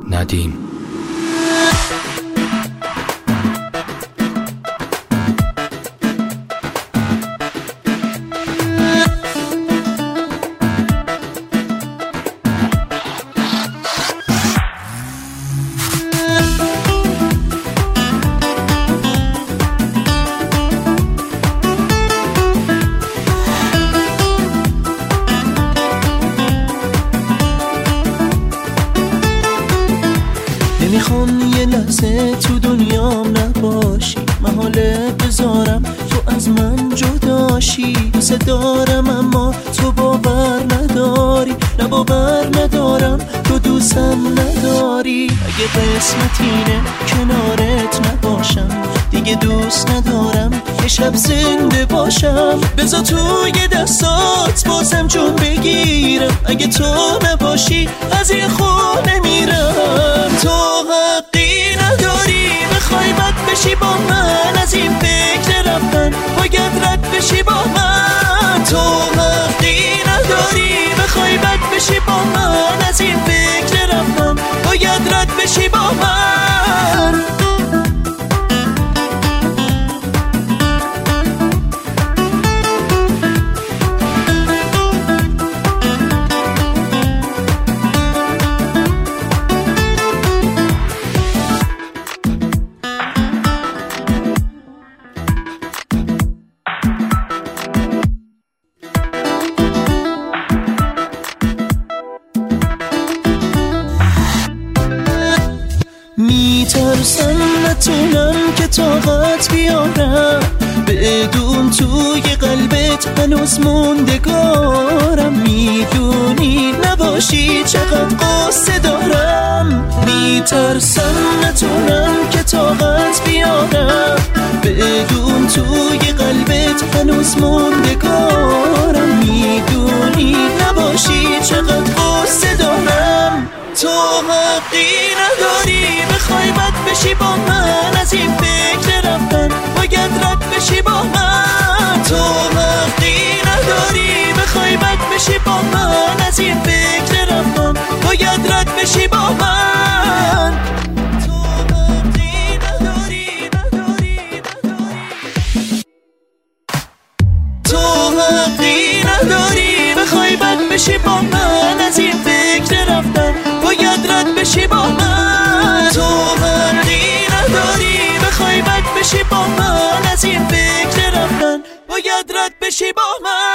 ندیم. نمیخوام یه لحظه تو دنیام نباشی، محاله بذارم تو از من جداشی. دوست دارم اما تو باور نداری، نه باور ندارم تو دوستم نداری. اگه قسمت اینه کنارت نباشم، دیگه دوست ندارم یه شب زنده باشم. بذار توی دستات بازم جون بگیرم، اگه تو نباشی از این خونه میرم. تو حقی نداری بخوای بد بشی با من، از این فکر رفتن باید رد بشی با من. تو حقی نداری بخوای بد بشی با من، از این فکر رفتن باید رد بشی با من. میترسم نتونم که طاقت بیارم، بدون توی قلبت هنوز موندگارم. میدونی نباشی چقدر قصه دارم. میترسم نتونم که طاقت بیارم، بدون توی قلبت هنوز موندگارم. میدونی نباشی چقدر قصه دارم. تو حقی نداری بخوای بد بشی با من، از این فکر رفتن باید رد بشی با من. تو حقی نداری بخوای بد بشی با من، از این فکر رفتن باید رد بشی با من. تو حقی نداری تو حقی نداری بخوای بد بشی با من، از این فکر رفتن باید رد بشی با من. تو حقی نداری بخوای بد بشی با من، از این فکر رفتن باید رد بشی با من.